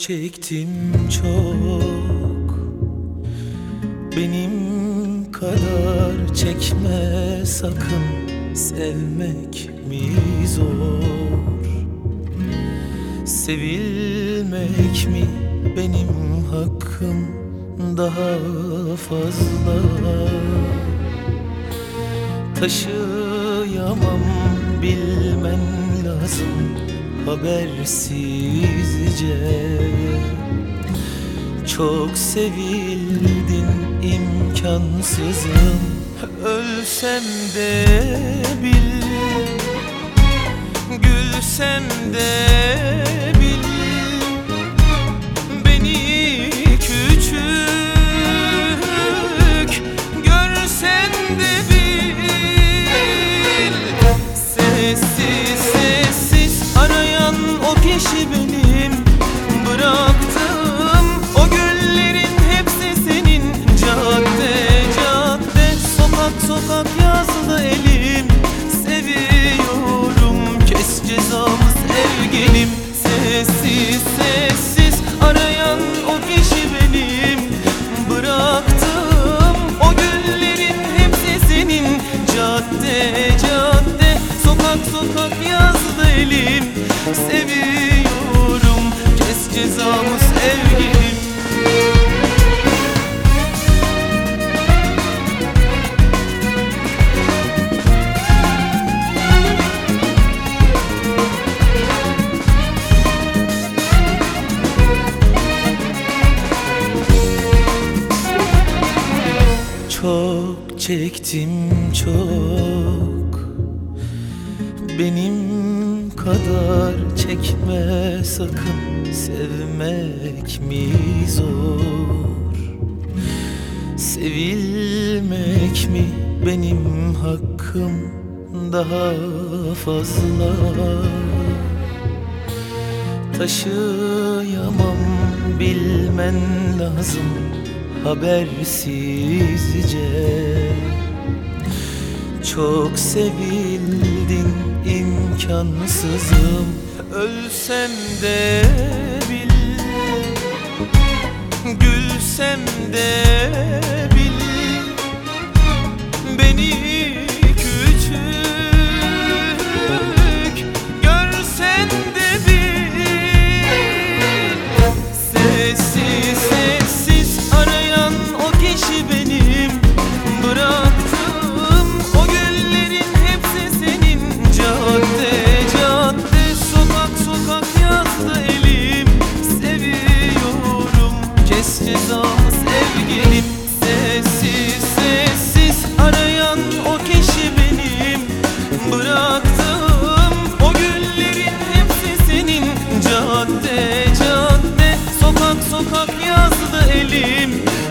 çektim çok, benim kadar çekme sakın. Sevmek mi zor, sevilmek mi benim hakkım daha fazla. Taşıyamam, bilmen lazım habersizce. Çok sevildin, imkansızım. Ölsem de bil, gülsem de bil, beni küçük görsen de bil. Sessiz sessiz arayan o kişi benim. Bıraktım o güllerin hepsi senin. Cadde cadde, sokak sokak yazdı elim. Seviyorum, kes cezamı sevgilim. Sessiz sessiz arayan o kişi benim. Bıraktım o güllerin hepsi senin. Cadde cadde, sokak sokak yazdı elim. Seviyorum, kes cezamı sevgilim. Çok çektim çok, benim kadar çekme sakın. Sevmek mi zor, sevilmek mi benim hakkım daha fazla. Taşıyamam, bilmen lazım habersizce. Çok sevildin, imkansızım. Ölsem de bil, gülsem de bil, beni küçük görsen de bil. Sessiz sessiz arayan o kişi benim. Bıraktım o güllerin hepsi senin. Cadde cadde, sokak sokak yazdı elim. Seviyorum, kes cezamı sevgilim. Sessiz sessiz arayan o kişi benim. Bıraktım o güllerin hepsi senin. Cadde cadde, sokak sokak yazdı elim.